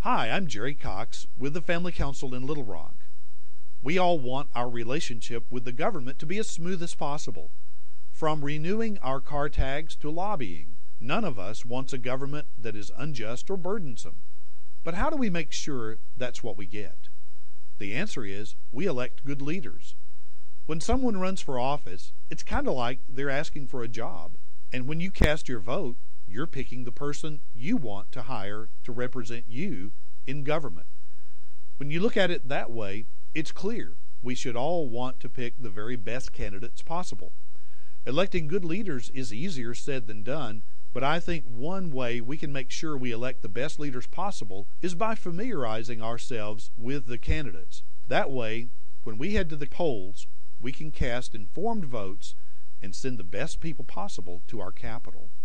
Hi, I'm Jerry Cox with the Family Council in Little Rock. We all want our relationship with the government to be as smooth as possible. From renewing our car tags to lobbying, none of us wants a government that is unjust or burdensome. But how do we make sure that's what we get? The answer is we elect good leaders. When someone runs for office, it's kind of like they're asking for a job. And when you cast your vote, you're picking the person you want to hire to represent you in government. When you look at it that way, it's clear we should all want to pick the very best candidates possible. Electing good leaders is easier said than done, but I think one way we can make sure we elect the best leaders possible is by familiarizing ourselves with the candidates. That way, when we head to the polls, we can cast informed votes and send the best people possible to our capital.